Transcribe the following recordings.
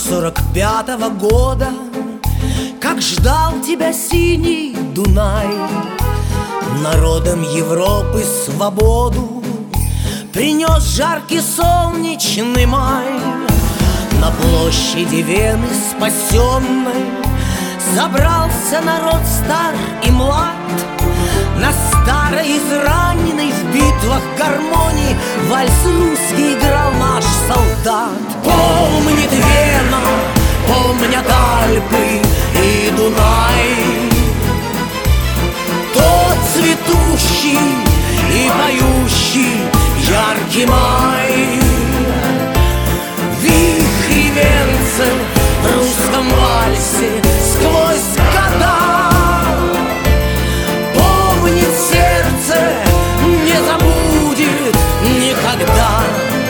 45-го года, как ждал тебя синий Дунай. Народам Европы свободу принес жаркий солнечный май. На площади Вены спасенной собрался народ стар и млад. На старой израненной в битвах гармонии вальс русский играл наш солдат. Помнит Вена, помнят Альпы и Дунай, тот цветущий и поющий яркий май. Вихри венцев в русском вальсе сквозь года. Помнит сердце, не забудет никогда.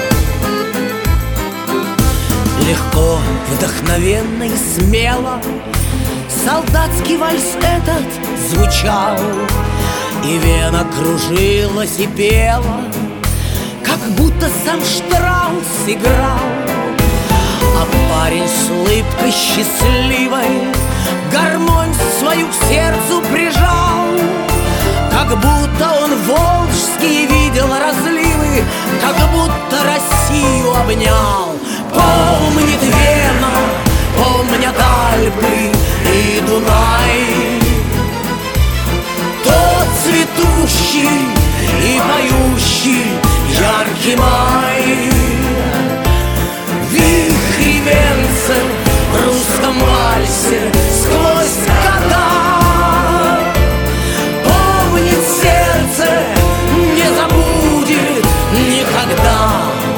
Легко, вдохновенно и смело солдатский вальс этот звучал, и Вена кружилась и пела, как будто сам Штраус играл. А парень с улыбкой счастливой гармонь свою к сердцу прижал, как будто он волжские видел разливы, как будто Россию обнял. Помнит Вена, помнят Альпы и Дунай, тот цветущий и поющий яркий май. Вихри венцев в русском вальсе сквозь года. Помнит сердце, не забудет никогда.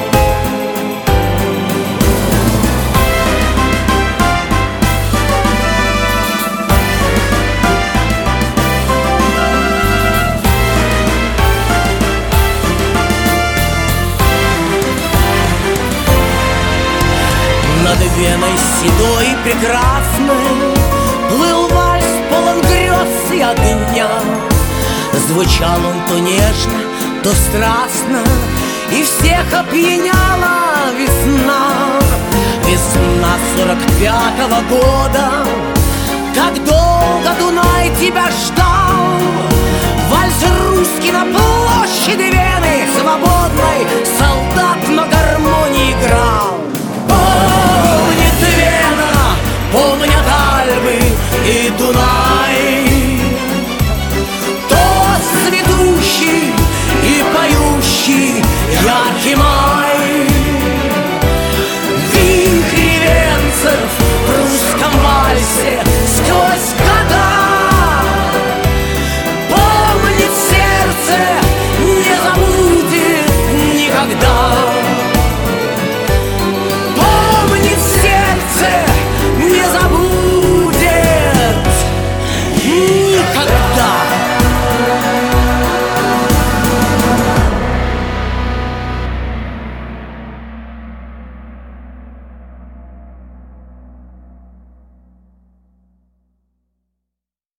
Над Веной седой и прекрасной плыл вальс, полон грез и огня. Звучал он то нежно, то страстно, и всех опьяняла весна. Весна 45-го года, как долго Дунай тебя ждал. Вальс русский на площади Вены